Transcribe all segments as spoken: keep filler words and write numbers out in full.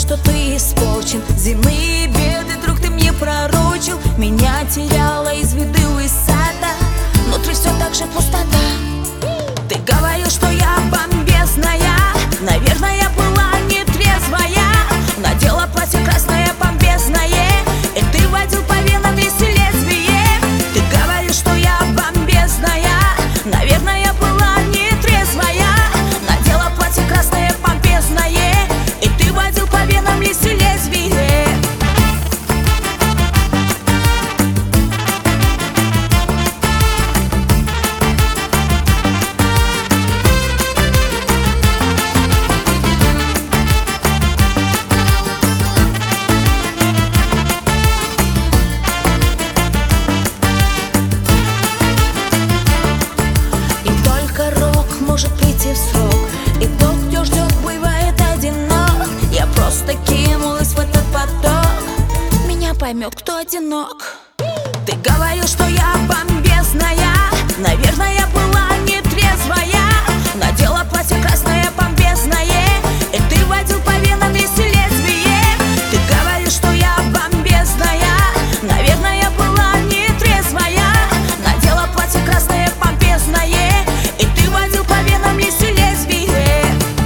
что ты испорчен. Земные беды, друг, ты мне пророчил. Меня теряла из виду высота, внутри все так же пустота. Ты говорил, что я бомбезная, наверное, была нетрезвая. Надела платье красное бомбезное, и ты водил по венам вместе лезвие. Ты говорил, что я бомбезная, наверное, была нетрезвая. Надела платье красное бомбезное, и ты водил по венам вместе лезвие. Может прийти в срок, и тот, кто ждет, бывает одинок. Я просто кинулась в этот поток, меня поймет, кто одинок. Ты говорил, что я бомбезная, наверное, была нетрезвая. Надела платье красное бомбезное, и ты водил по венам вместе лезвие. Ты говорил, что я бомбезная, наверное, была нетрезвая. Надела платье красное бомбезное, и ты водил по венам вместе лезвие.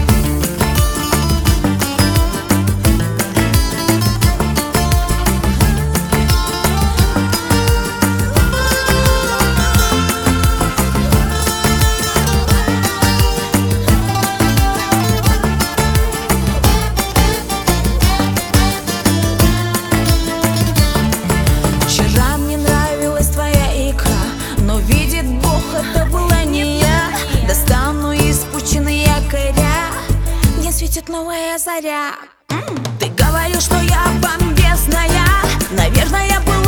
Вчера мне нравилась твоя икра, но видит Бог, это была не я. Достану из пучины якоря, мне светит новая заря. Ты говорил, что я бомбезная, наверное, была